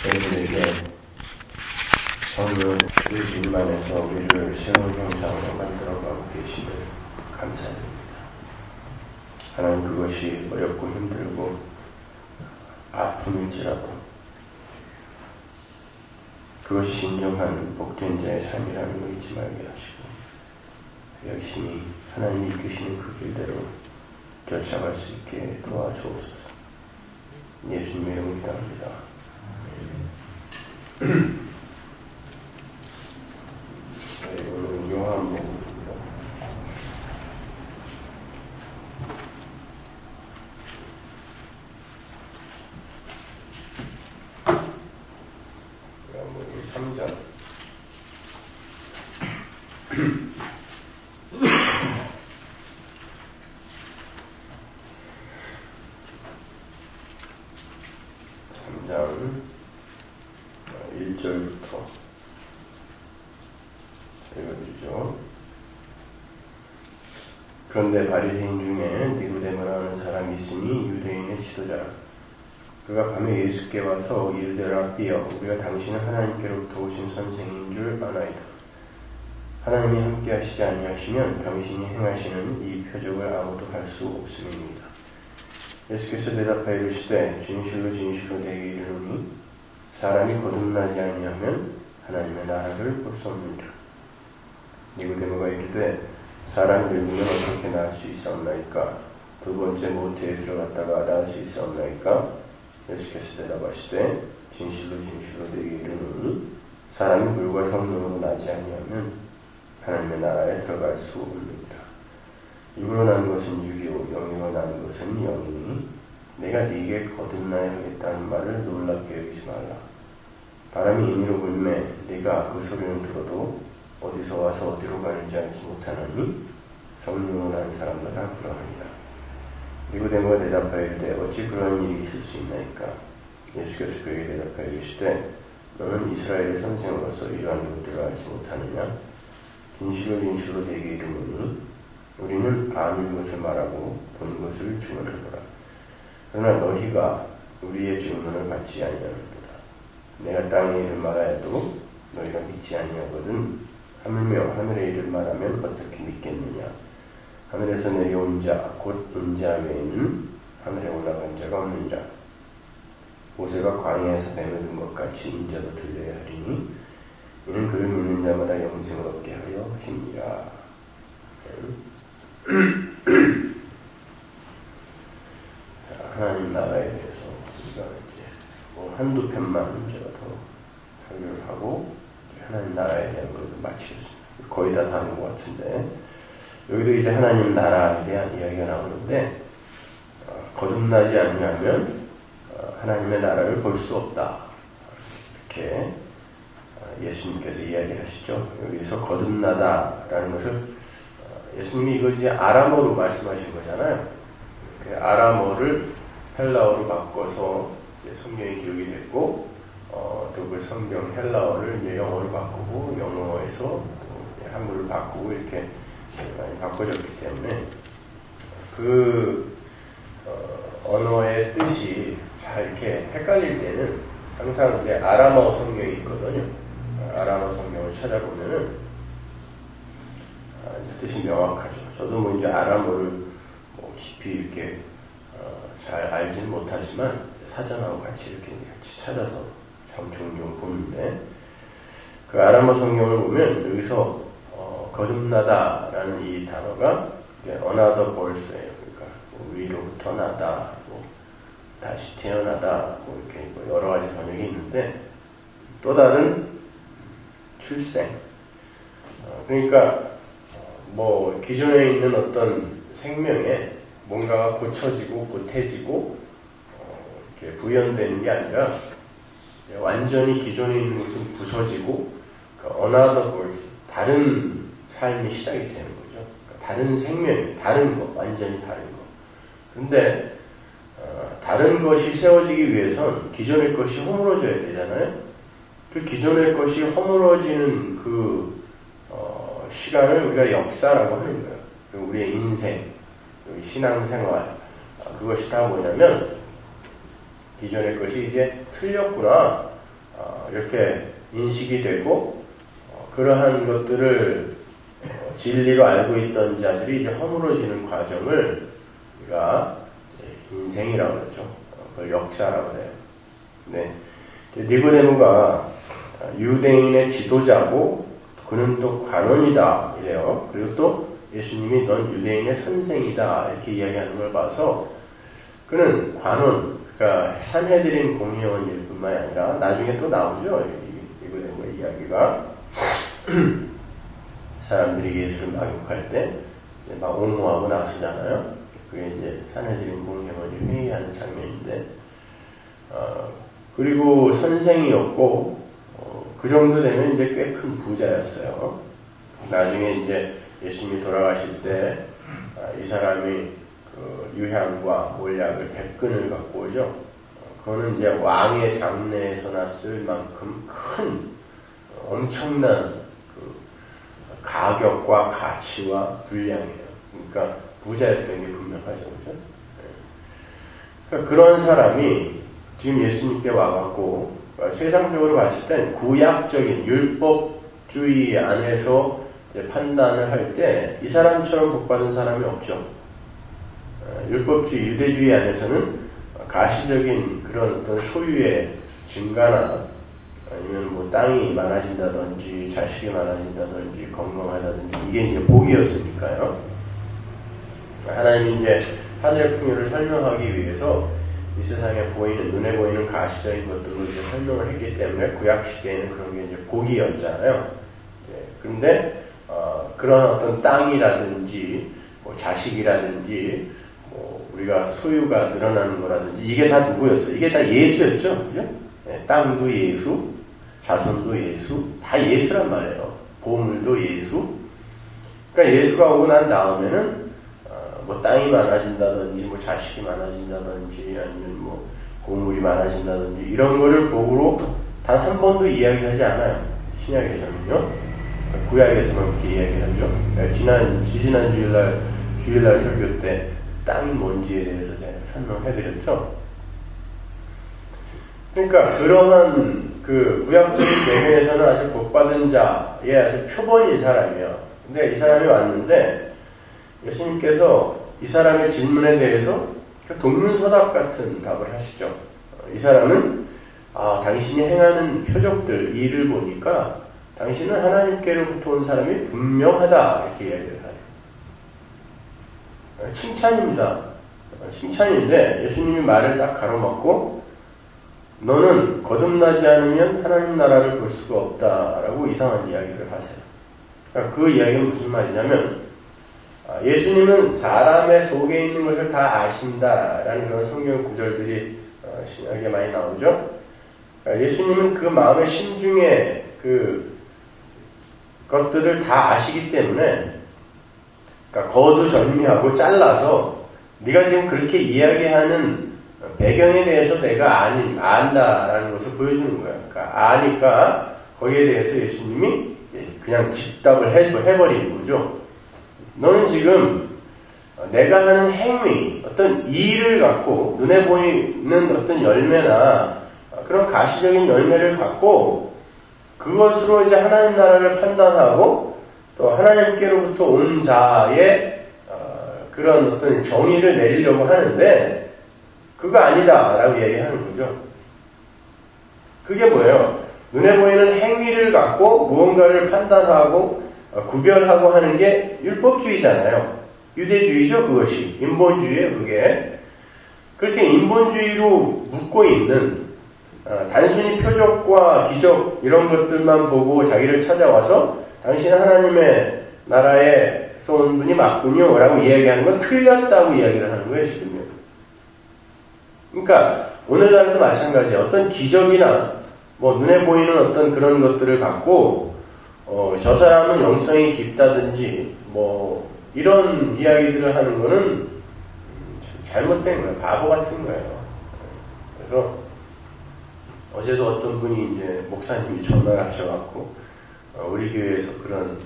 저희들에게 성령의 주님만에서 우리를 새로운 형상으로 만들어가고 계심을 감사드립니다. 하나님, 그것이 어렵고 힘들고 아픔일지라도 그것이 진정한 복된 자의 삶이라는 걸 잊지 말게 하시고 열심히 하나님이 이끄시는 그 길대로 쫓아갈 수 있게 도와주옵소서. 예수님의 이름으로 기도합니다. 오늘 요한복음입니다. 요한복음 3장 1절부터 읽어주죠. 그런데 바리새인 중에 니고데모라는 사람이 있으니 유대인의 지도자라. 그가 밤에 예수께 와서 이르되 랍비여, 우리가 당신은 하나님께로부터 오신 선생인 줄 아나이다. 하나님이 함께 하시지 아니하시면 당신이 행하시는 이 표적을 아무도 할 수 없음입니다. 예수께서 대답하여 이르시되 진실로 진실로 내게 이르노니 사람이 거듭나지 아니하면 하나님의 나라를 볼 수 없느니라. 니고데모가 이르되 사람이 늙으면 어떻게 나을 수 있사옵나이까? 두 번째 모태에 들어갔다가 나을 수 있사옵나이까? 예수께서 대답하시되 진실로 진실로 내게 이르노니 사람이 물과 성령으로 나지 아니하면 하나님의 나라에 들어갈 수 없느니라. 육으로 나는 것은 육이요 영으로 나는 것은 영이니 내가 네게 거듭나야 하겠다는 말을 놀랍게 여기지 말라. 바람이 임의로 불매 네가 그 소리는 들어도 어디서 와서 어디로 가는지 알지 못하나니 성령으로 난 사람마다 그러하니라. 니고데모가 대답하여 이르되 어찌 그러한 일이 있을 수 있나이까? 예수께서 그에게 대답하여 이르시되 너는 이스라엘의 선생으로서 이러한 것들을 알지 못하느냐? 진실로 진실로 내게 이르노니 우리는 아는 것을 말하고 본 것을 증언하노라. 그러나 너희가 우리의 증언을 받지 아니하는도다. 내가 땅의 일을 말하여도 너희가 믿지 아니하거든 하물며 하늘의 일을 말하면 어떻게 믿겠느냐? 하늘에서 내려온 자 곧 인자 외에는 하늘에 올라간 자가 없느니라. 모세가 광야에서 뱀을 든 것 같이 인자도 들려야 하리니 이는 그를 믿는 자마다 영생을 얻게 하려 하십니다. 하나님 나라에 대해서 우리가 이제 한두 편만 제가 더 설교를 하고 하나님 나라에 대한 것을 마치겠습니다. 거의 다 다른 것 같은데 여기도 이제 하나님 나라에 대한 이야기가 나오는데 거듭나지 않으면 하나님의 나라를 볼 수 없다. 이렇게 예수님께서 이야기하시죠. 여기서 거듭나다라는 것을 예수님이 이거 이제 아람어로 말씀하신 거잖아요. 그 아람어를 헬라어로 바꿔서 이제 성경이 기록이 됐고, 또 그 성경 헬라어를 이제 영어로 바꾸고, 영어에서 또 한글로 바꾸고 이렇게 많이 바꿔졌기 때문에 그 언어의 뜻이 잘 이렇게 헷갈릴 때는 항상 이제 아람어 성경이 있거든요. 아람어 성경을 찾아보면은 뜻이 명확하죠. 저도 뭐 이제 아람어를 뭐 깊이 이렇게 잘 알지는 못하지만 사전하고 같이 이렇게 같이 찾아서 참 종종 보는데 그 아람어 성경을 보면 여기서 거듭나다라는 이 단어가 이제 another birth예요. 그러니까 뭐 위로부터 나다, 뭐 다시 태어나다, 뭐 이렇게 뭐 여러 가지 번역이 있는데 또 다른 출생. 그러니까 뭐 기존에 있는 어떤 생명에 뭔가가 고쳐지고 보태지고 이렇게 부연되는 게 아니라 완전히 기존에 있는 것은 부서지고 another birth, 다른 삶이 시작이 되는 거죠. 그러니까 다른 생명, 다른 것, 완전히 다른 것. 근데 다른 것이 세워지기 위해선 기존의 것이 허물어져야 되잖아요. 그 기존의 것이 허물어지는 그 시간을 우리가 역사라고 하는 거예요. 우리의 인생, 신앙생활, 그것이 다 뭐냐면 기존의 것이 이제 틀렸구나. 이렇게 인식이 되고 그러한 것들을 진리로 알고 있던 자들이 이제 허물어지는 과정을 우리가 인생이라고 그러죠. 그걸 역사라고 해요. 네. 니고데모가 유대인의 지도자고 그는 또 관원이다 이래요. 그리고 또 예수님이 넌 유대인의 선생이다 이렇게 이야기하는 걸 봐서 그는 관원, 그러니까 산헤드린 공회원일 뿐만 아니라 나중에 또 나오죠. 니고데모의 이야기가 사람들이 예수를 막욕할 때 막 옹호하고 나서잖아요. 그게 이제 산헤드린 공회원이 회의하는 장면인데 그리고 선생이었고 그 정도 되면 이제 꽤 큰 부자였어요. 나중에 이제 예수님이 돌아가실 때 이 사람이 그 유향과 몰약을 100근을 갖고 오죠. 그거는 이제 왕의 장례에서나 쓸 만큼 큰 엄청난 그 가격과 가치와 분량이에요. 그러니까 부자였던 게 분명하죠, 그죠? 그러니까 그런 사람이 지금 예수님께 와갖고 세상적으로 봤을 땐 구약적인 율법주의 안에서 이제 판단을 할 때 이 사람처럼 복받은 사람이 없죠. 율법주의, 유대주의 안에서는 가시적인 그런 어떤 소유의 증가나 아니면 뭐 땅이 많아진다든지 자식이 많아진다든지 건강하다든지 이게 이제 복이었으니까요. 하나님이 이제 하늘의 풍요를 설명하기 위해서 이 세상에 보이는, 눈에 보이는 가시적인 것들로 이제 설명을 했기 때문에 구약시대에는 그런 게 이제 복이었잖아요. 그런데, 그런 어떤 땅이라든지, 뭐 자식이라든지, 뭐 우리가 소유가 늘어나는 거라든지, 이게 다 누구였어요? 이게 다 예수였죠? 그죠? 네, 땅도 예수, 자손도 예수, 다 예수란 말이에요. 보물도 예수. 그러니까 예수가 오고 난 다음에는 뭐 땅이 많아진다든지, 뭐 자식이 많아진다든지, 아니면 뭐 보물이 많아진다든지 이런 거를 복으로 단 한 번도 이야기하지 않아요. 신약에서는요. 구약에서만 그렇게 이야기하죠. 지지난 주일날 설교 때 땅이 뭔지에 대해서 제가 설명해드렸죠. 그러니까 그러한 그 구약적인 배경에서는 아주 복받은 자의 아주 표본인 사람이에요. 근데 이 사람이 왔는데 예수님께서 이 사람의 질문에 대해서 동문서답 같은 답을 하시죠. 이 사람은 당신이 행하는 표적들, 일을 보니까 당신은 하나님께로부터 온 사람이 분명하다 이렇게 이야기를 해요. 칭찬입니다. 칭찬인데 예수님이 말을 딱 가로막고 너는 거듭나지 않으면 하나님 나라를 볼 수가 없다라고 이상한 이야기를 하세요. 그러니까 그 이야기는 무슨 말이냐면 예수님은 사람의 속에 있는 것을 다 아신다라는 그런 성경 구절들이 신약에 많이 나오죠. 예수님은 그 마음의 심중에 그 것들을 다 아시기 때문에 그러니까 거두절미하고 잘라서 네가 지금 그렇게 이야기하는 배경에 대해서 내가 안다라는 것을 보여주는 거예요. 그러니까 아니까 거기에 대해서 예수님이 그냥 집답을 해버리는 거죠. 너는 지금 내가 하는 행위, 어떤 일을 갖고 눈에 보이는 어떤 열매나 그런 가시적인 열매를 갖고 그것으로 이제 하나님 나라를 판단하고 또 하나님께로부터 온 자의 그런 어떤 정의를 내리려고 하는데 그거 아니다라고 얘기하는 거죠. 그게 뭐예요? 눈에 보이는 행위를 갖고 무언가를 판단하고 구별하고 하는 게 율법주의잖아요. 유대주의죠, 그것이. 인본주의예요, 그게. 그렇게 인본주의로 묶고 있는 단순히 표적과 기적 이런 것들만 보고 자기를 찾아와서 당신은 하나님의 나라에서 온 분이 맞군요 라고 이야기하는 건 틀렸다고 이야기를 하는 거예요, 지금요. 그러니까 오늘날도 마찬가지예요. 어떤 기적이나 뭐 눈에 보이는 어떤 그런 것들을 갖고 저 사람은 영성이 깊다든지 뭐 이런 이야기들을 하는 거는 잘못된 거예요. 바보 같은 거예요. 그래서 어제도 어떤 분이 이제 목사님이 전화를 하셔갖고 우리 교회에서 그런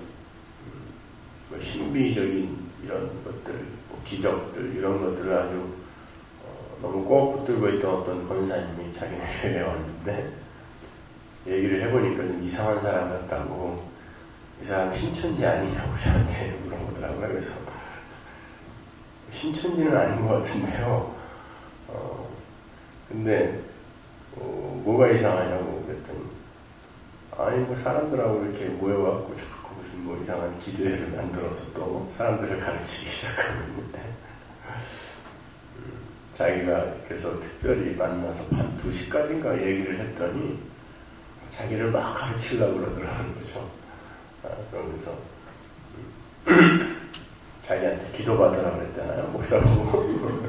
신비적인 이런 것들, 뭐 기적들 이런 것들을 아주 너무 꼭 붙들고 있던 어떤 권사님이 자기네 교회에 왔는데 얘기를 해보니까 좀 이상한 사람 같다고, 이 사람 신천지 아니냐고 저한테 물어보더라고요. 그래서 신천지는 아닌 것 같은데요. 근데 뭐가 이상하냐고 그랬더니, 아니 뭐 사람들하고 이렇게 모여갖고 자꾸 무슨 뭐 이상한 기도회를 만들어서 또 사람들을 가르치기 시작하고 있는데, 자기가 그래서 특별히 만나서 한 2시까지인가 얘기를 했더니 자기를 막 가르치려고 그러더라는 거죠. 그러면서 자기한테 기도받으라고 그랬잖아요, 목사보고.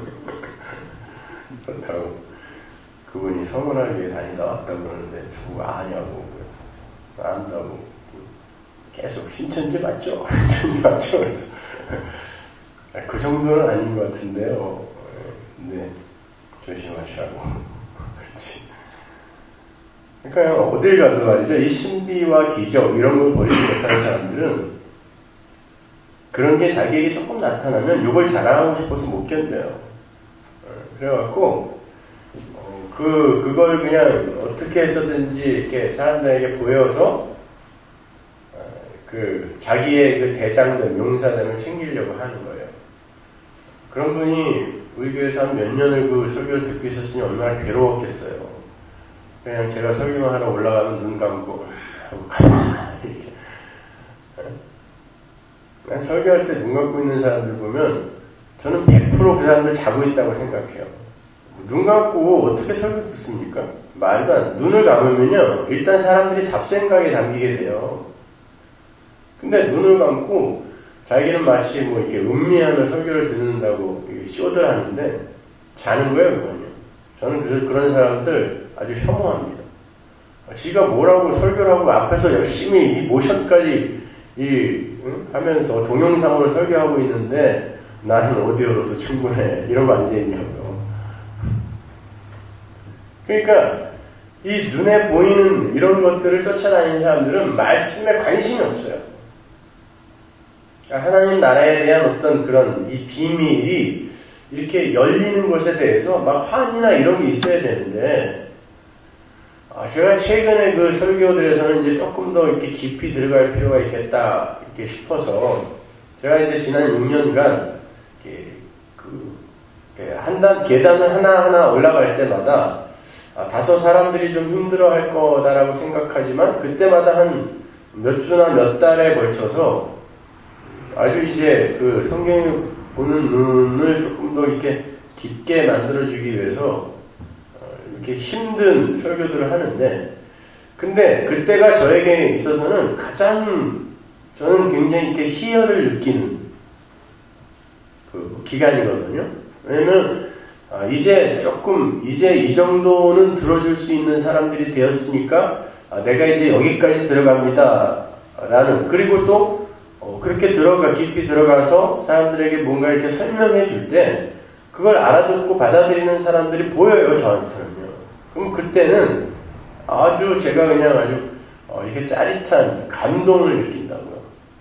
그렇다고 그분이 서문학교에 다니다 왔다고 그러는데 저보고 아냐고, 그래서 안다고. 계속 신천지 맞죠? 신천지 맞죠? 그래서 그 정도는 아닌 것 같은데요. 근데 조심하시라고. 그렇지. 그러니까 어딜 가도 말이죠, 이 신비와 기적 이런 걸 버리지 못하는 사람들은 그런 게 자기에게 조금 나타나면 이걸 자랑하고 싶어서 못 견뎌요. 그래갖고 그걸 그냥 어떻게 해서든지 이렇게 사람들에게 보여서 그 자기의 그 대장됨, 용사됨을 챙기려고 하는 거예요. 그런 분이 우리 교회에서 한 몇 년을 그 설교를 듣고 있었으니 얼마나 괴로웠겠어요. 그냥 제가 설교만 하러 올라가면 눈 감고 하고 가만히 이렇게. 그냥 설교할 때 눈 감고 있는 사람들 보면 저는 100% 그 사람들 자고 있다고 생각해요. 눈 감고 어떻게 설교 듣습니까? 말도 안, 눈을 감으면요, 일단 사람들이 잡생각에 담기게 돼요. 근데 눈을 감고 자기는 마치 뭐 이렇게 음미하며 설교를 듣는다고 쇼들 하는데 자는 거예요, 그거는요. 저는 그래서 그런 사람들 아주 혐오합니다. 지가 뭐라고 설교를 하고 앞에서 열심히 이 모션까지 하면서 동영상으로 설교하고 있는데 나는 오디오로도 충분해. 이런 거 앉아있냐고요. 그러니까 이 눈에 보이는 이런 것들을 쫓아다니는 사람들은 말씀에 관심이 없어요. 하나님 나라에 대한 어떤 그런 이 비밀이 이렇게 열리는 것에 대해서 막 환희나 이런 게 있어야 되는데, 제가 최근에 그 설교들에서는 이제 조금 더 이렇게 깊이 들어갈 필요가 있겠다 이렇게 싶어서, 제가 이제 지난 6년간 계단을 하나하나 올라갈 때마다 다소 사람들이 좀 힘들어할 거다라고 생각하지만 그때마다 한 몇 주나 몇 달에 걸쳐서 아주 이제 그 성경을 보는 눈을 조금 더 이렇게 깊게 만들어주기 위해서 이렇게 힘든 설교들을 하는데, 근데 그때가 저에게 있어서는 가장 저는 굉장히 이렇게 희열을 느끼는 그 기간이거든요. 왜냐면 이제 이 정도는 들어줄 수 있는 사람들이 되었으니까 내가 이제 여기까지 들어갑니다. 라는, 그리고 또 그렇게 깊이 들어가서 사람들에게 뭔가 이렇게 설명해 줄 때 그걸 알아듣고 받아들이는 사람들이 보여요, 저한테는요. 그럼 그때는 아주 제가 그냥 아주 이렇게 짜릿한 감동을 느낀다고요.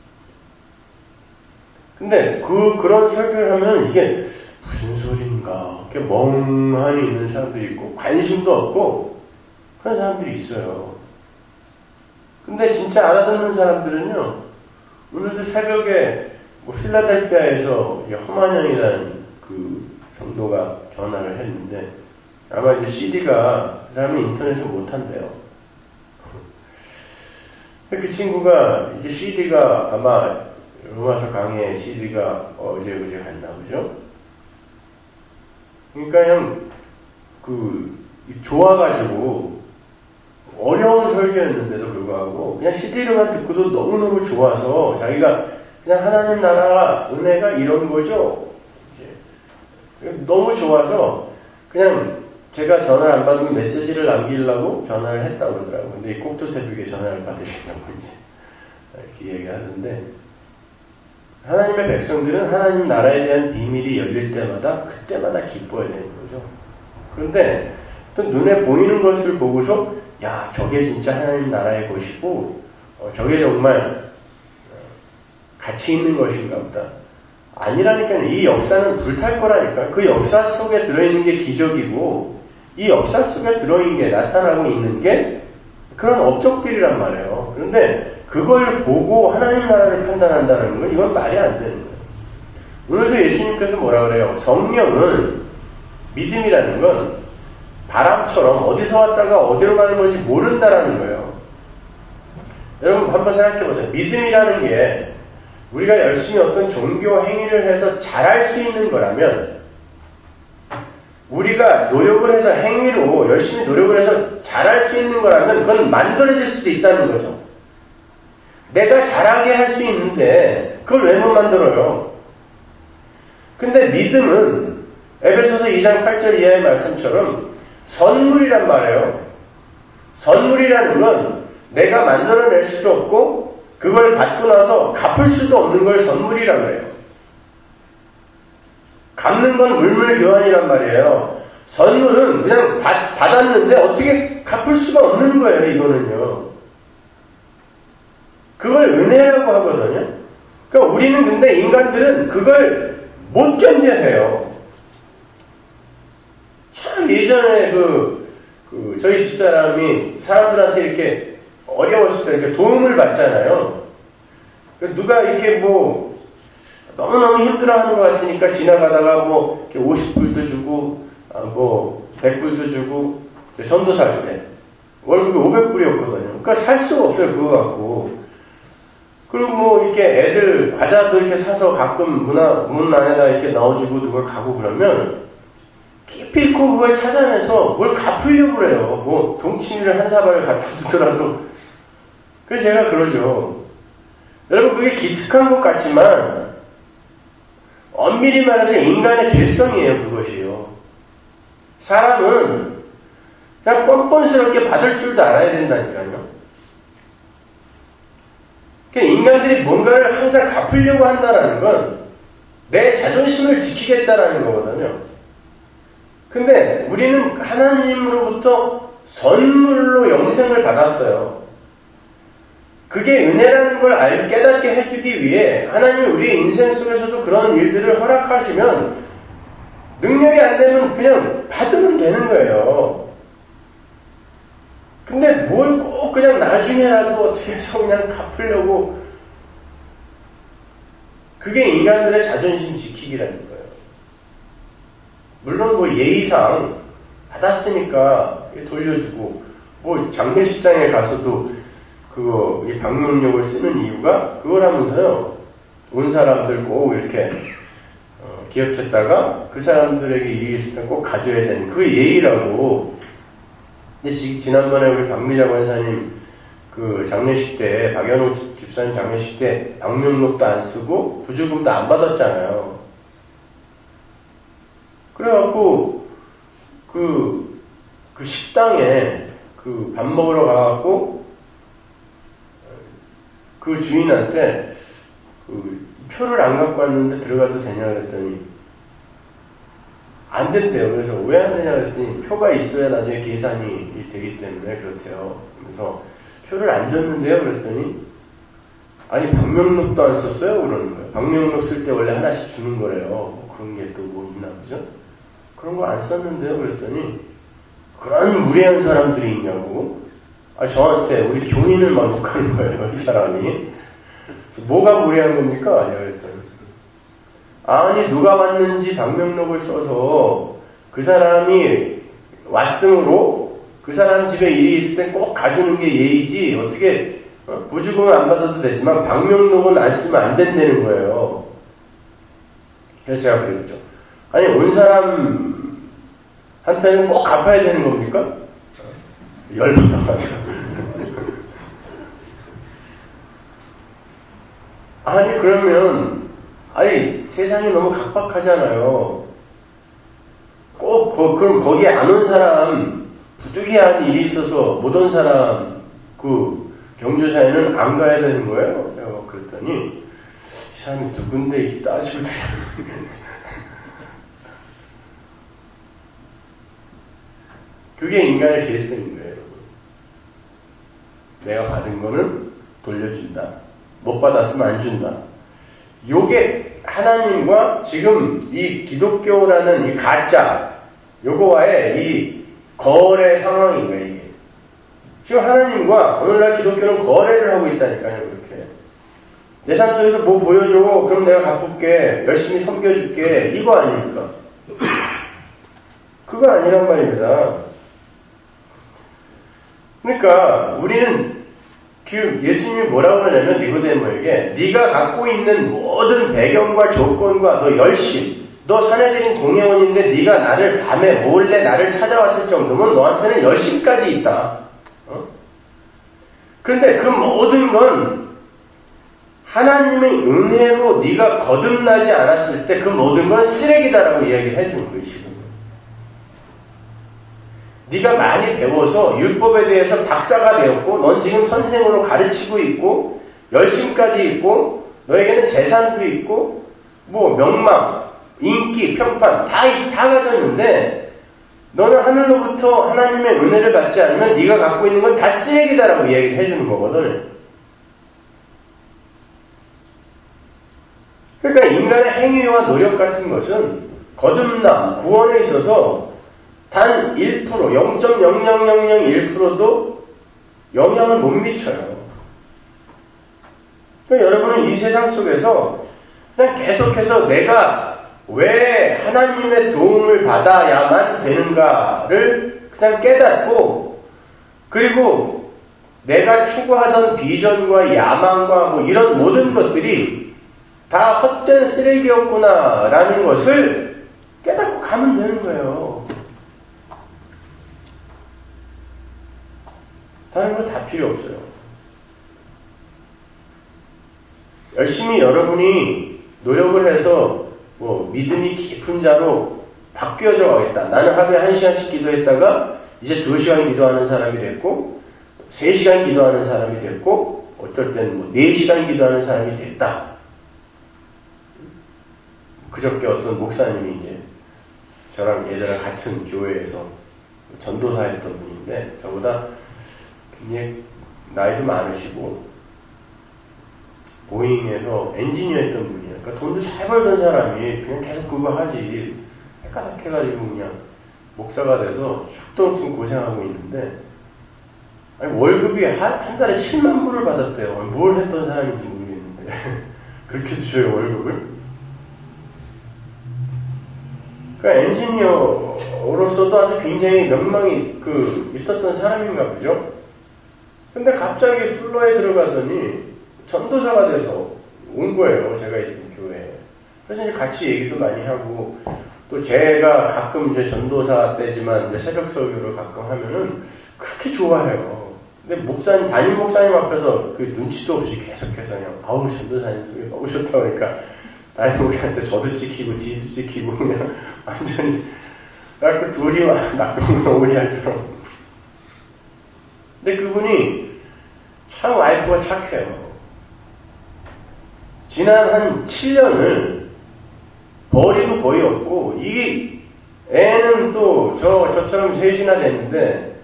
근데 그런 설교를 하면 이게 무슨 소린가 이렇게 멍하니 있는 사람들이 있고 관심도 없고 그런 사람들이 있어요. 근데 진짜 알아듣는 사람들은요, 오늘도 새벽에 필라델피아에서 허만영이라는 그 성도가 전화를 했는데, 아마 이제 CD가 그 사람이 인터넷을 못한대요. 그 친구가 이제 CD가 아마 로마서 강의 CD가 어제 갔나 보죠. 그러니까 그냥 좋아가지고 어려운 설교였는데도 불구하고 그냥 CD로만 듣고도 너무너무 좋아서 자기가 그냥 하나님 나라 은혜가 이런 거죠. 이제 너무 좋아서 그냥 제가 전화를 안 받으면 메시지를 남기려고 전화를 했다고 그러더라고요. 근데 꼭두 새벽에 전화를 받으시려고 이제 이렇게 얘기하는데, 하나님의 백성들은 하나님 나라에 대한 비밀이 열릴 때마다 그때마다 기뻐야 되는 거죠. 그런데 또 눈에 보이는 것을 보고서 야, 저게 진짜 하나님 나라의 것이고 저게 정말 가치 있는 것인가 보다. 아니라니까요. 이 역사는 불탈 거라니까. 그 역사 속에 들어있는 게 기적이고, 이 역사 속에 들어있는 게, 나타나고 있는 게 그런 업적들이란 말이에요. 그런데 그걸 보고 하나님 나라를 판단한다는 건 이건 말이 안 되는 거예요. 오늘도 예수님께서 뭐라 그래요? 성령은 믿음이라는 건 바람처럼 어디서 왔다가 어디로 가는 건지 모른다라는 거예요. 여러분 한번 생각해 보세요. 믿음이라는 게 우리가 열심히 어떤 종교 행위를 해서 잘할 수 있는 거라면 우리가 노력을 해서 행위로 열심히 노력을 해서 잘할 수 있는 거라면 그건 만들어질 수도 있다는 거죠. 내가 잘하게 할 수 있는데 그걸 왜 못 만들어요? 근데 믿음은 에베소서 2장 8절 이하의 말씀처럼 선물이란 말이에요. 선물이라는 건 내가 만들어낼 수도 없고 그걸 받고 나서 갚을 수도 없는 걸 선물이라고 해요. 갚는 건 물물교환이란 말이에요. 선물은 그냥 받았는데 어떻게 갚을 수가 없는 거예요, 이거는요. 그걸 은혜라고 하거든요. 그러니까 우리는 근데 인간들은 그걸 못 견뎌해요. 참 예전에 저희 집사람이 사람들한테 이렇게 어려웠을 때 이렇게 도움을 받잖아요. 누가 이렇게 너무너무 힘들어하는 것 같으니까 지나가다가 이렇게 50불도 주고, 100불도 주고, 전도사일 때. 월급이 500불이었거든요. 그러니까 살 수가 없어요, 그거 갖고. 그리고 이렇게 애들 과자도 이렇게 사서 가끔 문 안에다 이렇게 넣어주고 누가 가고 그러면 기필코 그걸 찾아내서 뭘 갚으려고 그래요. 동치미를 한 사발을 갖다 주더라도. 그래서 제가 그러죠. 여러분 그게 기특한 것 같지만 엄밀히 말해서 인간의 죄성이에요, 그것이요. 사람은 그냥 뻔뻔스럽게 받을 줄도 알아야 된다니까요. 그러니까 인간들이 뭔가를 항상 갚으려고 한다는 건 내 자존심을 지키겠다라는 거거든요. 근데 우리는 하나님으로부터 선물로 영생을 받았어요. 그게 은혜라는 걸 깨닫게 해주기 위해 하나님이 우리의 인생 속에서도 그런 일들을 허락하시면 능력이 안 되면 그냥 받으면 되는 거예요. 근데 뭘 꼭 그냥 나중에라도 어떻게 해서 그냥 갚으려고 그게 인간들의 자존심 지키기라는 거예요. 물론 예의상 받았으니까 돌려주고 장례식장에 가서도 이 방명록을 쓰는 이유가 그거라면서요. 온 사람들 꼭 이렇게 기억했다가 그 사람들에게 일이 있으면 꼭 가져야 되는 그 예의라고. 근데 지난번에 우리 박미자 권사님 장례식 때 박연호 집사님 장례식 때 방명록도 안 쓰고 부조금도 안 받았잖아요. 그래갖고 그 식당에 밥 먹으러 가갖고 그 주인한테 표를 안 갖고 왔는데 들어가도 되냐 그랬더니 안 된대요. 그래서 왜 안 되냐 그랬더니 표가 있어야 나중에 계산이 되기 때문에 그렇대요. 그래서 표를 안 줬는데요 그랬더니 아니 방명록도 안 썼어요 그러는 거예요. 방명록 쓸 때 원래 하나씩 주는 거래요. 그런 게 또 있나 보죠? 그런 거 안 썼는데요 그랬더니 그런 무례한 사람들이 있냐고. 저한테 우리 교인을 막 욕하는 거예요 이 사람이. 뭐가 무례한 겁니까? 그랬더니 아니 누가 왔는지 방명록을 써서 그 사람이 왔으므로 그 사람 집에 일이 있을 때 꼭 가주는 게 예의지 어떻게 부주금은 안 받아도 되지만 방명록은 안 쓰면 안 된다는 거예요. 그래서 제가 그랬죠. 아니 온 사람한테는 꼭 갚아야 되는 겁니까? 열받아가지고 아니 그러면 세상이 너무 각박하잖아요. 꼭 그럼 거기에 안 온 사람 부득이한 일이 있어서 못 온 사람 경조사에는 안 가야 되는 거예요. 그랬더니 이 사람이 누군데 이렇게 따지고 그게 인간의 죄성인 거예요. 여러분. 내가 받은 거는 돌려준다. 못 받았으면 안 준다. 요게 하나님과 지금 이 기독교라는 이 가짜 요거와의 이 거래 상황인 거예요. 이게. 지금 하나님과 오늘날 기독교는 거래를 하고 있다니까요, 그렇게. 내 삶 속에서 뭐 보여줘, 그럼 내가 갚을게, 열심히 섬겨줄게, 이거 아닙니까? 그거 아니란 말입니다. 그러니까 우리는 지금 예수님이 뭐라고 하냐면 니고데모에게 네가 갖고 있는 모든 배경과 조건과 너 열심, 너 사내들인 공회원인데 네가 나를 밤에 몰래 나를 찾아왔을 정도면 너한테는 열심까지 있다. 그런데 그 모든 건 하나님의 은혜로 네가 거듭나지 않았을 때 그 모든 건 쓰레기다라고 이야기를 해주는 거예요. 지금. 네가 많이 배워서 율법에 대해서 박사가 되었고 넌 지금 선생으로 가르치고 있고 열심까지 있고 너에게는 재산도 있고 뭐 명망, 인기, 평판 다 가졌는데 너는 하늘로부터 하나님의 은혜를 받지 않으면 네가 갖고 있는 건 다 쓰레기다라고 이야기를 해주는 거거든. 그러니까 인간의 행위와 노력 같은 것은 거듭남, 구원에 있어서 단 1%, 0.00001%도 영향을 못 미쳐요. 그러니까 여러분은 이 세상 속에서 그냥 계속해서 내가 왜 하나님의 도움을 받아야만 되는가를 그냥 깨닫고 그리고 내가 추구하던 비전과 야망과 뭐 이런 모든 것들이 다 헛된 쓰레기였구나라는 것을 깨닫고 가면 되는 거예요. 다른 거 다 필요 없어요. 열심히 여러분이 노력을 해서 뭐 믿음이 깊은 자로 바뀌어져 가겠다. 나는 하루에 1시간씩 기도했다가 이제 2시간 기도하는 사람이 됐고 3시간 기도하는 사람이 됐고 어떨 때는 뭐 4시간 기도하는 사람이 됐다. 그저께 어떤 목사님이 이제 저랑 예전에 같은 교회에서 전도사 했던 분인데 저보다 굉장히 나이도 많으시고 보잉에서 엔지니어 했던 분이에요. 그러니까 돈도 잘 벌던 사람이 그냥 계속 그거 하지 헷갈락해가지고 그냥 목사가 돼서 죽도록 고생하고 있는데 아니 월급이 한 달에 7만 불을 받았대요. 뭘 했던 사람인지 모르겠는데 그렇게 주셔요 월급을. 그러니까 엔지니어로서도 아주 굉장히 명망이 있었던 사람인가 보죠. 근데 갑자기 플러에 들어가더니 전도사가 돼서 온 거예요. 제가 있던 교회에. 그래서 이제 같이 얘기도 많이 하고 또 제가 가끔 이제 전도사 때지만 이제 새벽 설교를 가끔 하면은 그렇게 좋아해요. 근데 목사님, 담임 목사님 앞에서 그 눈치도 없이 계속해서 그냥 아우 전도사님 속에 오셨다 그러니까 담임 목사님한테 저도 찍히고 지도 찍히고 그냥 완전히 그 둘이 낙동강오리알처럼. 근데 그분이 참 와이프가 착해요. 지난 한 7년을 벌이도 거의 없고 이 애는 또 저처럼 셋이나 됐는데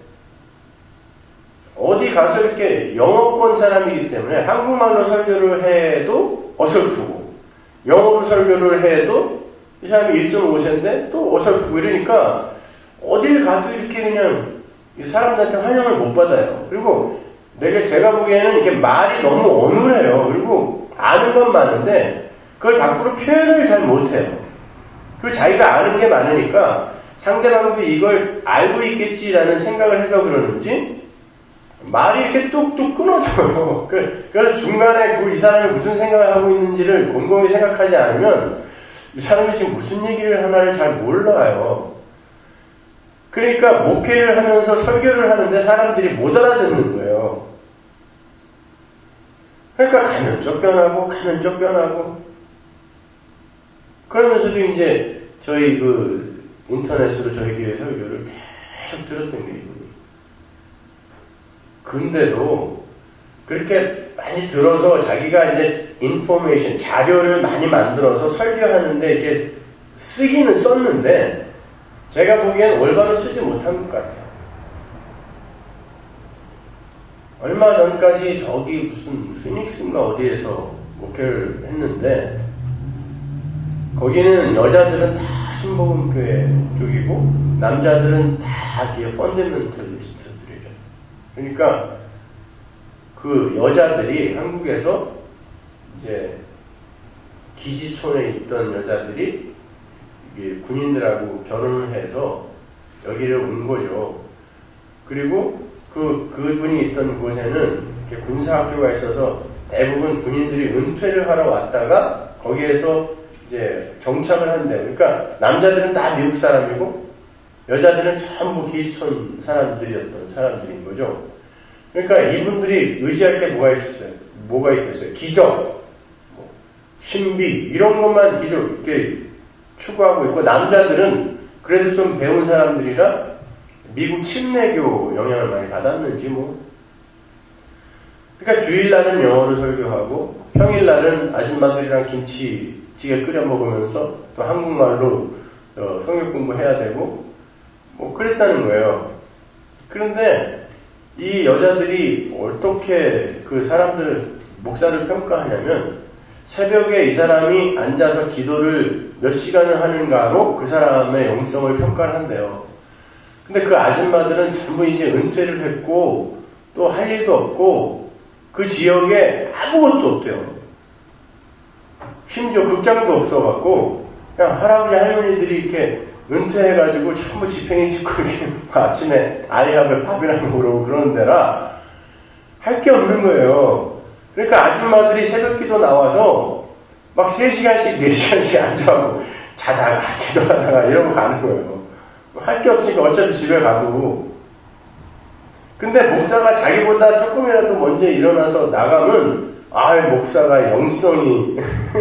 어디 가서 이렇게 영어권 사람이기 때문에 한국말로 설교를 해도 어설프고 영어로 설교를 해도 이 사람이 1.5세인데 또 어설프고 이러니까 어딜 가도 이렇게 그냥 사람들한테 환영을 못 받아요. 그리고 제가 보기에는 이렇게 말이 너무 어눌해요. 그리고 아는 건 많은데 그걸 밖으로 표현을 잘 못해요. 그리고 자기가 아는 게 많으니까 상대방도 이걸 알고 있겠지라는 생각을 해서 그러는지 말이 이렇게 뚝뚝 끊어져요. 그래서 중간에 이 사람이 무슨 생각을 하고 있는지를 곰곰이 생각하지 않으면 이 사람이 지금 무슨 얘기를 하나를 잘 몰라요. 그러니까 목회를 하면서 설교를 하는데 사람들이 못 알아듣는 거예요. 그러니까 가면 쫓겨나고 그러면서도 이제 저희 인터넷으로 저희 교회 설교를 계속 들었던 거예요. 근데도 그렇게 많이 들어서 자기가 이제 인포메이션, 자료를 많이 만들어서 설교하는데 이렇게 쓰기는 썼는데 제가 보기엔 올바로 쓰지 못한 것 같아요. 얼마 전까지 저기 무슨 피닉스인가 어디에서 목회를 했는데 거기는 여자들은 다 신복음교회 쪽이고 남자들은 다 펀더멘털리스트들이죠. 그러니까 그 여자들이 한국에서 이제 기지촌에 있던 여자들이 이게 군인들하고 결혼을 해서 여기를 온 거죠. 그리고 그분이 있던 곳에는 이렇게 군사학교가 있어서 대부분 군인들이 은퇴를 하러 왔다가 거기에서 이제 정착을 한대요. 그러니까 남자들은 다 미국 사람이고 여자들은 전부 기지촌 사람들이었던 사람들인 거죠. 그러니까 이분들이 의지할 게 뭐가 있겠어요? 기적, 신비 이런 것만 기적 이렇게 추구하고 있고 남자들은 그래도 좀 배운 사람들이라 미국 침례교 영향을 많이 받았는지 뭐. 그러니까 주일날은 영어로 설교하고 평일날은 아줌마들이랑 김치찌개 끓여 먹으면서 또 한국말로 성경 공부해야 되고 뭐 그랬다는 거예요. 그런데 이 여자들이 어떻게 그 사람들을 목사를 평가하냐면 새벽에 이 사람이 앉아서 기도를 몇 시간을 하는가로 그 사람의 영성을 평가를 한대요. 근데 그 아줌마들은 전부 이제 은퇴를 했고 또 할 일도 없고 그 지역에 아무것도 없대요. 심지어 극장도 없어갖고 그냥 할아버지 할머니들이 이렇게 은퇴해가지고 전부 집행이 짓고 아침에 아이하고 밥이나 먹으러 그러는 데라 할 게 없는 거예요. 그러니까 아줌마들이 새벽기도 나와서 막 3시간씩 4시간씩 앉아가고 자다가 기도하다가 이러고 가는 거예요. 할 게 없으니까 어차피 집에 가도. 근데 목사가 자기보다 조금이라도 먼저 일어나서 나가면 목사가 영성이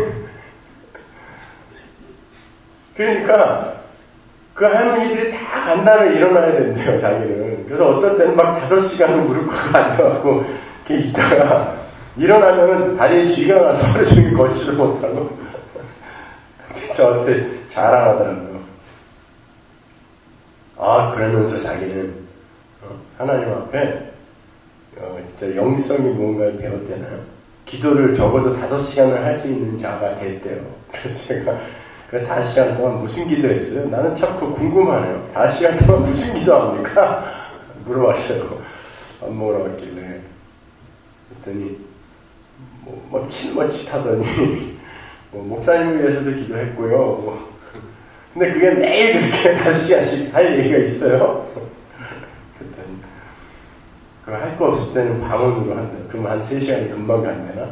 그러니까 그 할머니들이 다 간다면 일어나야 된대요, 자기는. 그래서 어떤 때는 막 5시간을 무릎 꿇고 앉아갖고 이렇게 있다가 일어나면은 다리에 쥐가 나서 하루 종일 걷지도 못하고 저한테 자랑하더라고요. 그러면서 자기는 하나님 앞에 진짜 영성이 무언가를 배웠대나요? 기도를 적어도 5시간을 할 수 있는 자가 됐대요. 그래서 제가 그 5시간 동안 무슨 기도했어요? 나는 참 궁금하네요. 5시간 동안 무슨 기도합니까? 물어봤어요. 밥 먹으러 갔길래. 그랬더니 머칫머칫하더니 목사님을 위해서도 기도했고요. 근데 그게 매일 그렇게 5시간씩 할 얘기가 있어요. 그랬더니 그거 할 거 없을 때는 방언으로 한다. 그럼 한 3시간이 금방 간대나?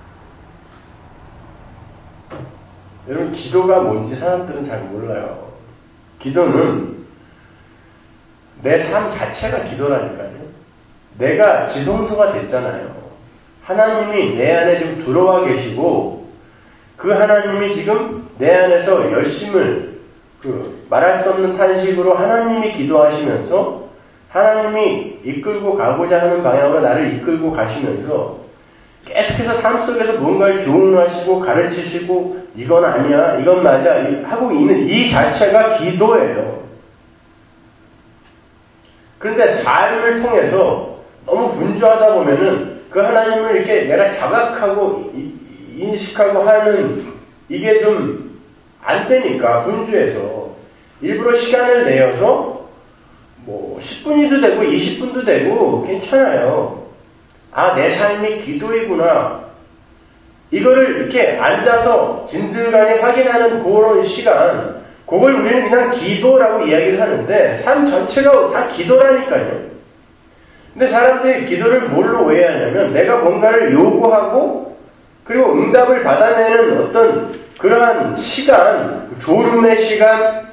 여러분 기도가 뭔지 사람들은 잘 몰라요. 기도는 내 삶 자체가 기도라니까요. 내가 지성소가 됐잖아요. 하나님이 내 안에 지금 들어와 계시고 그 하나님이 지금 내 안에서 열심을 말할 수 없는 탄식으로 하나님이 기도하시면서 하나님이 이끌고 가고자 하는 방향으로 나를 이끌고 가시면서 계속해서 삶 속에서 무언가를 교훈하시고 가르치시고 이건 아니야, 이건 맞아 하고 있는 이 자체가 기도예요. 그런데 삶을 통해서 너무 분주하다 보면은 그 하나님을 이렇게 내가 자각하고 인식하고 하는 이게 좀 안 되니까 분주해서 일부러 시간을 내어서 10분이도 되고 20분도 되고 괜찮아요. 내 삶이 기도이구나. 이거를 이렇게 앉아서 진득하게 확인하는 그런 시간, 그걸 우리는 그냥 기도라고 이야기를 하는데 삶 전체가 다 기도라니까요. 근데 사람들이 기도를 뭘로 오해하냐면 내가 뭔가를 요구하고 그리고 응답을 받아내는 어떤 그러한 시간, 졸음의 시간,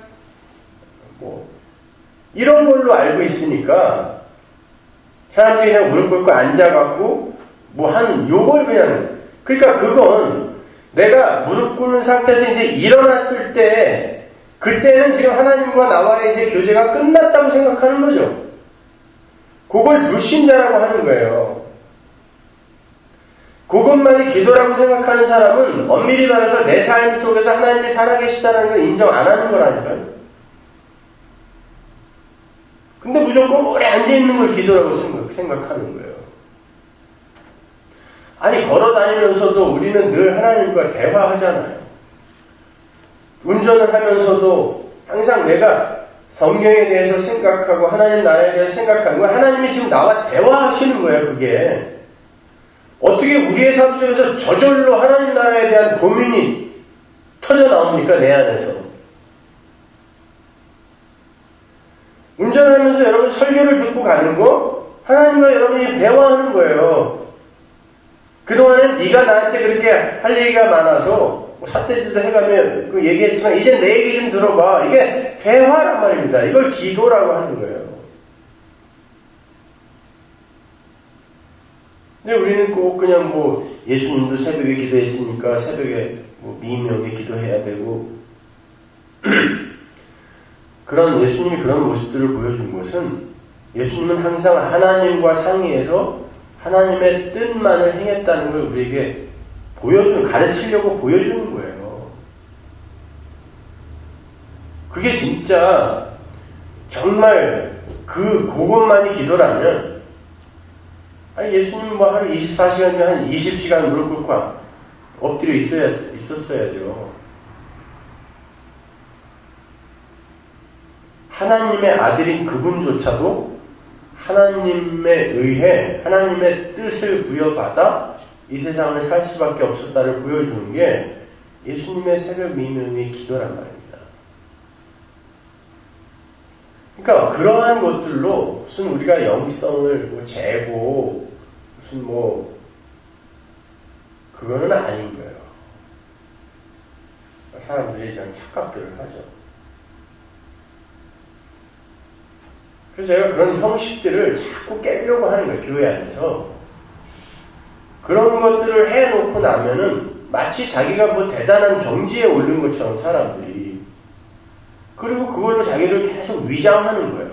이런 걸로 알고 있으니까 사람들이 그냥 무릎 꿇고 앉아갖고 요걸 그냥, 그러니까 그건 내가 무릎 꿇는 상태에서 이제 일어났을 때 그때는 지금 하나님과 나와의 이제 교제가 끝났다고 생각하는 거죠. 그걸 불신자라고 하는 거예요. 그것만이 기도라고 생각하는 사람은 엄밀히 말해서 내 삶 속에서 하나님이 살아계시다는 걸 인정 안 하는 거라니까요. 근데 무조건 오래 앉아있는 걸 기도라고 생각하는 거예요. 아니 걸어 다니면서도 우리는 늘 하나님과 대화하잖아요. 운전을 하면서도 항상 내가 성경에 대해서 생각하고 하나님 나라에 대해서 생각하는 거야. 하나님이 지금 나와 대화하시는 거예요. 그게 어떻게 우리의 삶 속에서 저절로 하나님 나라에 대한 고민이 터져 나옵니까? 내 안에서. 운전하면서 여러분 설교를 듣고 가는 거 하나님과 여러분이 대화하는 거예요. 그동안엔 네가 나한테 그렇게 할 얘기가 많아서 삿대질도 해가며 그 얘기했지만 이제 내 얘기 좀 들어봐. 이게 대화란 말입니다. 이걸 기도라고 하는 거예요. 근데 우리는 꼭 그냥 뭐 예수님도 새벽에 기도했으니까 새벽에 뭐 미명에 기도해야 되고 그런 예수님이 그런 모습들을 보여준 것은 예수님은 항상 하나님과 상의해서 하나님의 뜻만을 행했다는 걸 우리에게 가르치려고 보여주는 거예요. 그게 진짜 정말 그것만이 기도라면 예수님 뭐 하루 24시간 중에 한 20시간 무릎 꿇고 엎드려 있었어야죠. 하나님의 아들인 그분조차도 하나님에 의해 하나님의 뜻을 부여받아 이 세상을 살 수밖에 없었다를 보여주는 게 예수님의 새벽 미명의 기도란 말입니다. 그러니까 그러한 것들로 무슨 우리가 영성을 재고 무슨 그거는 아닌 거예요. 사람들이 이런 착각들을 하죠. 그래서 제가 그런 형식들을 자꾸 깨려고 하는 거예요. 교회 안에서. 그런 것들을 해놓고 나면은 마치 자기가 뭐 대단한 경지에 오른 것처럼 사람들이 그리고 그걸로 자기를 계속 위장하는 거예요.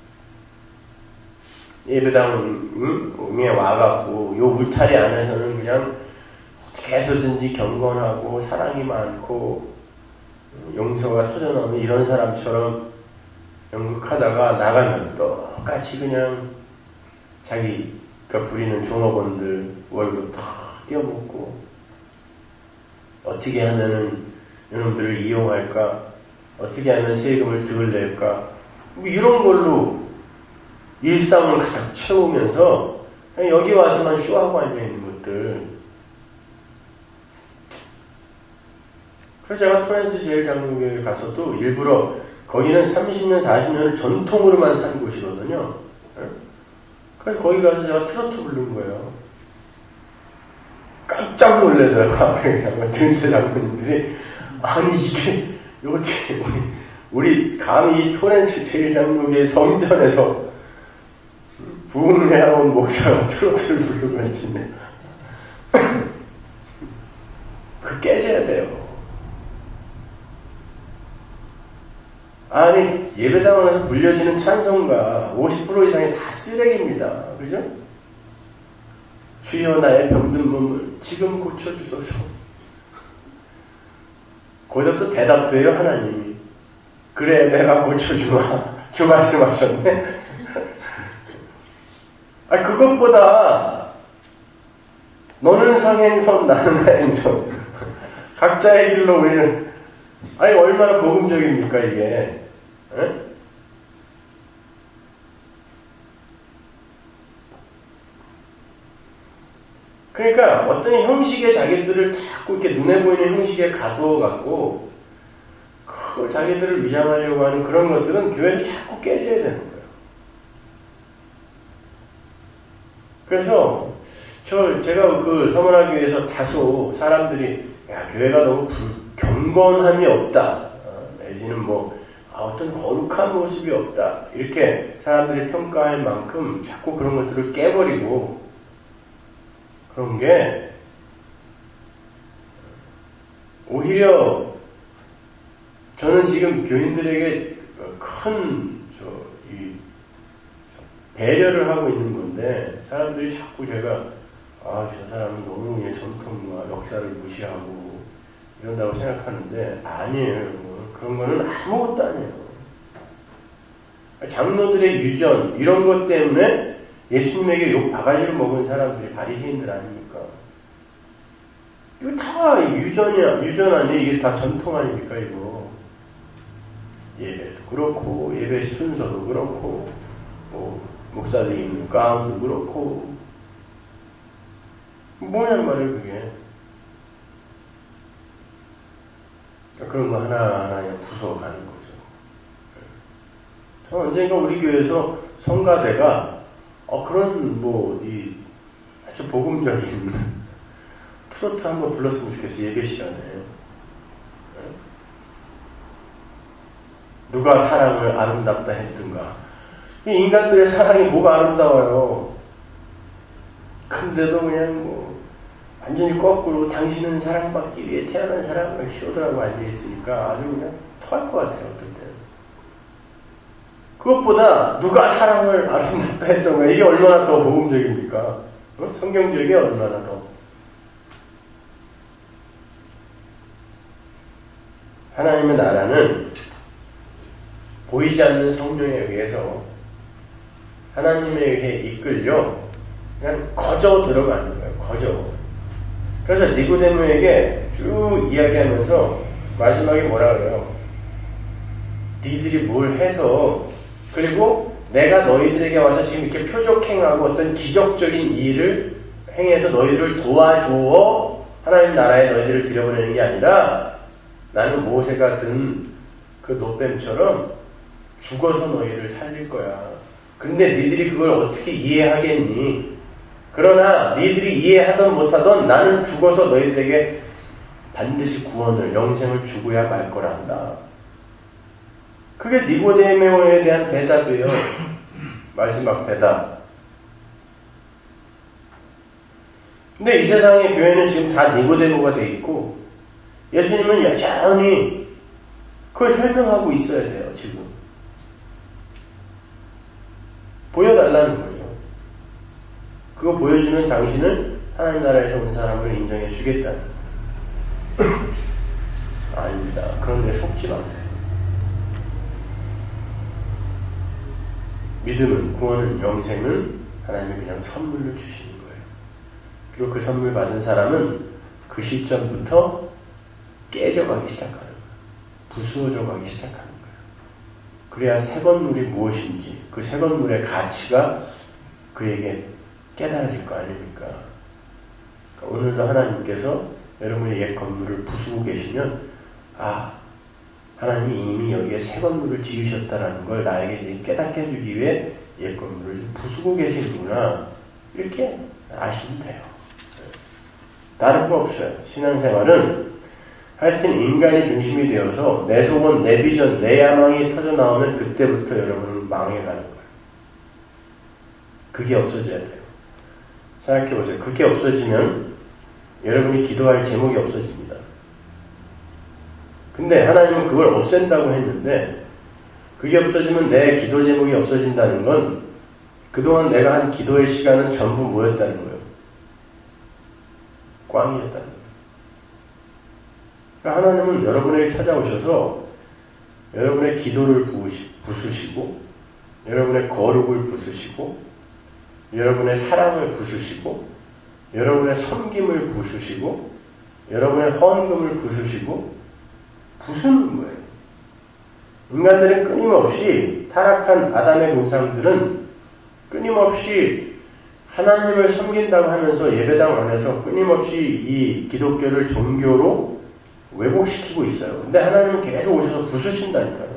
예배당에 와갖고 요 울타리 안에서는 그냥 어떻게 해서든지 경건하고 사랑이 많고 용서가 터져나오는 이런 사람처럼 연극하다가 나가면 똑같이 그냥 자기가 부리는 종업원들 월급 다 떼어먹고 어떻게 하면은 이놈들을 이용할까? 어떻게 하면 세금을 덜 낼까? 이런 걸로 일상을 가득 채우면서 그냥 여기 와서만 쇼하고 앉아있는 것들. 그래서 제가 토렌스 제일장로교회 가서도 일부러 거기는 30년, 40년을 전통으로만 산 곳이거든요. 그래서 거기 가서 제가 트로트 부른 거예요. 깜짝 놀래더라고요. 등대 장로님들이 아니 이게 어떻게 우리 감히 이 토렌스 제일장로교회 성전에서 부흥회하온 목사가 트로트를 부르고 있는데 그 깨져야 돼요. 아니 예배당에서 불려지는 찬송가 50% 이상이 다 쓰레기입니다. 그죠? 주여 나의 병든 몸을 지금 고쳐주소서. 거기다 또 대답돼요 하나님이. 그래 내가 고쳐주마. 그 말씀하셨네. 그것보다 너는 성행선 나는 행선 각자의 길로 우리는 얼마나 복음적입니까 이게. 에? 그러니까 어떤 형식의 자기들을 자꾸 이렇게 눈에 보이는 형식에 가두어갖고 그걸 자기들을 위장하려고 하는 그런 것들은 교회를 자꾸 깨져야 되는 거예요. 그래서 제가 그 서문화교회에서 다소 사람들이 교회가 너무 경건함이 없다. 내지는 어떤 거룩한 모습이 없다. 이렇게 사람들이 평가할 만큼 자꾸 그런 것들을 깨버리고 그런 게 오히려 저는 지금 교인들에게 큰 배려를 하고 있는 건데 사람들이 자꾸 제가 저 사람은 너무 전통과 역사를 무시하고 이런다고 생각하는데 아니에요. 그런 거는 아무것도 아니에요. 장로들의 유전 이런 것 때문에 예수님에게 욕 바가지를 먹은 사람들이 바리새인들 아닙니까? 이거 다 유전 아니에요? 이게 다 전통 아닙니까 이거? 예배도 그렇고 예배 순서도 그렇고 뭐 목사들이 입는 가운도 그렇고 뭐냔 말이에요 그게. 그런 거 하나하나 부숴가는 거죠. 언젠가 우리 교회에서 성가대가 그런 이 아주 복음적인 트로트 한번 불렀으면 좋겠어 예배 시간에. 누가 사랑을 아름답다 했든가. 이 인간들의 사랑이 뭐가 아름다워요. 근데도 그냥 완전히 거꾸로 당신은 사랑받기 위해 태어난 사람을 쇼드라고 앉아있으니까 아주 그냥 토할 것 같아요, 어떨 때는. 그것보다 누가 사랑을 아름답다 했던가, 이게 얼마나 더 복음적입니까? 성경적이 얼마나 더. 하나님의 나라는 보이지 않는 성령에 의해서 하나님에 의해 이끌려 그냥 거저 들어가는 거예요, 거저. 그래서 니고데모에게 쭉 이야기하면서 마지막에 뭐라 그래요? 니들이 뭘 해서 그리고 내가 너희들에게 와서 지금 이렇게 표적행하고 어떤 기적적인 일을 행해서 너희들을 도와주어 하나님 나라에 너희들을 들여보내는 게 아니라 나는 모세가 든 그 노뱀처럼 죽어서 너희를 살릴 거야. 근데 니들이 그걸 어떻게 이해하겠니? 그러나 니들이 이해하든 못하든 나는 죽어서 너희들에게 반드시 구원을, 영생을 주고야 말 거란다. 그게 니고데모에 대한 대답이에요. 마지막 대답. 근데 이 세상의 교회는 지금 다 니고데모가 돼 있고 예수님은 여전히 그걸 설명하고 있어야 돼요. 지금 보여달라는 거죠. 그거 보여주면 당신은 하나님 나라에서 온 사람을 인정해 주겠다는 거예요. 아닙니다. 그런데 속지 마세요. 믿음은, 구원은, 영생은 하나님이 그냥 선물로 주시는 거예요. 그리고 그 선물 받은 사람은 그 시점부터 깨져가기 시작하는 거예요. 부수어져 가기 시작하는 거예요. 그래야 새 건물이 무엇인지, 그 새 건물의 가치가 그에게 깨달아질 거 아닙니까? 그러니까 오늘도 하나님께서 여러분의 옛 건물을 부수고 계시면, 하나님이 이미 여기에 새 건물을 지으셨다는 걸 나에게 깨닫게 해주기 위해 옛 건물을 부수고 계시는구나. 이렇게 아시면 돼요. 다른 거 없어요. 신앙생활은 하여튼 인간이 중심이 되어서 내 속은, 내 비전, 내 야망이 터져 나오면 그때부터 여러분은 망해가는 거예요. 그게 없어져야 돼요. 생각해보세요. 그게 없어지면 여러분이 기도할 제목이 없어집니다. 근데 하나님은 그걸 없앤다고 했는데 그게 없어지면 내 기도 제목이 없어진다는 건 그동안 내가 한 기도의 시간은 전부 뭐였다는 거예요? 꽝이었다는 거예요. 그러니까 하나님은 여러분에게 찾아오셔서 여러분의 기도를 부수시고 여러분의 거룩을 부수시고 여러분의 사랑을 부수시고 여러분의 섬김을 부수시고 여러분의 헌금을 부수시고 부수는 거예요. 인간들은 끊임없이 타락한 아담의 동상들은 끊임없이 하나님을 섬긴다고 하면서 예배당 안에서 끊임없이 이 기독교를 종교로 왜곡시키고 있어요. 근데 하나님은 계속 오셔서 부수신다니까요.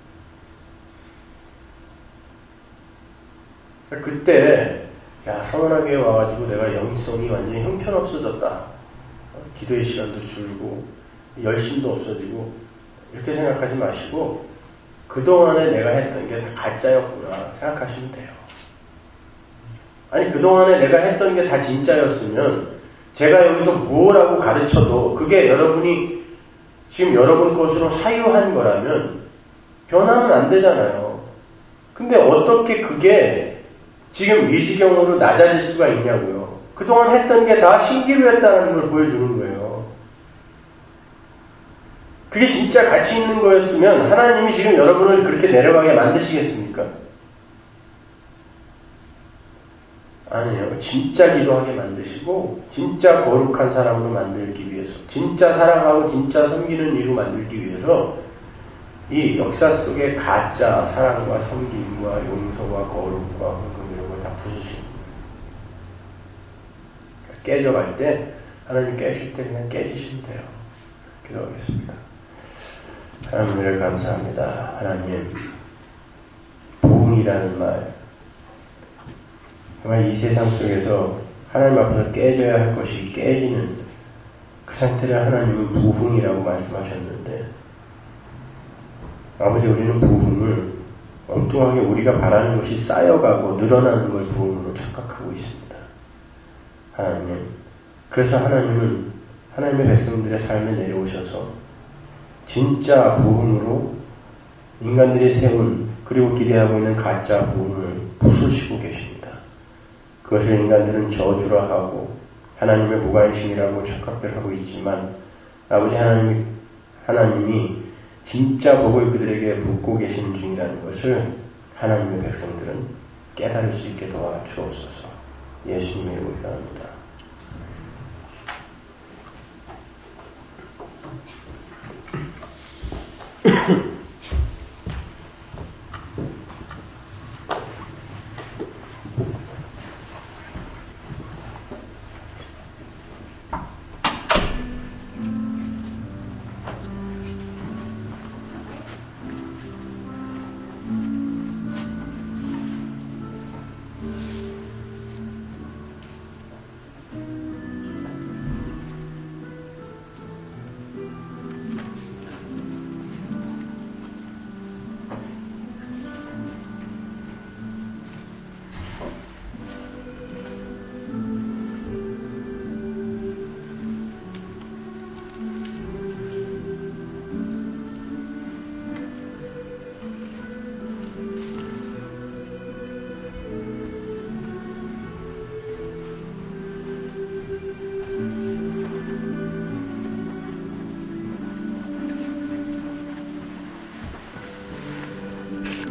그때 서원하게 와가지고 내가 영성이 완전히 형편없어졌다. 기도의 시간도 줄고 열심도 없어지고 이렇게 생각하지 마시고 그동안에 내가 했던 게 다 가짜였구나 생각하시면 돼요. 아니 그동안에 내가 했던 게 다 진짜였으면 제가 여기서 뭐라고 가르쳐도 그게 여러분이 지금 여러분 것으로 사유한 거라면 변하면 안 되잖아요. 근데 어떻게 그게 지금 이 지경으로 낮아질 수가 있냐고요. 그동안 했던 게 다 신기루였다는 걸 보여주는 거예요. 그게 진짜 가치 있는 거였으면 하나님이 지금 여러분을 그렇게 내려가게 만드시겠습니까? 아니에요. 진짜 기도하게 만드시고 진짜 거룩한 사람으로 만들기 위해서 진짜 사랑하고 진짜 섬기는 이로 만들기 위해서 이 역사 속에 가짜 사랑과 섬김과 용서와 거룩과 헌금 이런 걸 다 부수십니다. 깨져갈 때 하나님 깨실 때 그냥 깨지시면 돼요. 기도하겠습니다. 하나님을 감사합니다. 하나님 부흥이라는 말 정말 이 세상 속에서 하나님 앞에서 깨져야 할 것이 깨지는 그 상태를 하나님은 부흥이라고 말씀하셨는데 아버지 우리는 부흥을 엉뚱하게 우리가 바라는 것이 쌓여가고 늘어나는 걸 부흥으로 착각하고 있습니다. 하나님 그래서 하나님은 하나님의 백성들의 삶에 내려오셔서 진짜 부흥으로 인간들이 세운 그리고 기대하고 있는 가짜 부흥을 부수시고 계십니다. 그것을 인간들은 저주라 하고 하나님의 무관심이라고 착각을 하고 있지만 아버지 하나님이 진짜 복을 그들에게 붓고 계시는 중이라는 것을 하나님의 백성들은 깨달을 수 있게 도와주옵소서. 예수님의 이름으로 기도합니다.